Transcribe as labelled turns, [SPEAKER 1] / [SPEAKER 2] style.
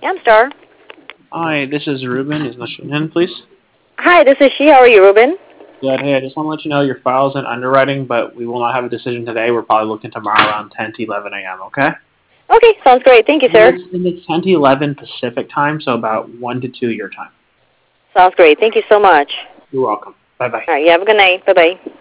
[SPEAKER 1] Camstar.
[SPEAKER 2] Hi, this is Ruben. Is Nashun in, please?
[SPEAKER 1] Hi, this is she. How are you, Ruben?
[SPEAKER 2] Good. Hey, I just want to let you know your file's in underwriting, but we will not have a decision today. We're probably looking tomorrow around 10 to 11 a.m., okay?
[SPEAKER 1] Okay, sounds great. Thank you, sir.
[SPEAKER 2] It's 10 to 11 Pacific time, so about 1 to 2 your time.
[SPEAKER 1] Sounds great. Thank you so much.
[SPEAKER 2] You're welcome. Bye-bye.
[SPEAKER 1] All right, you have a good night. Bye-bye.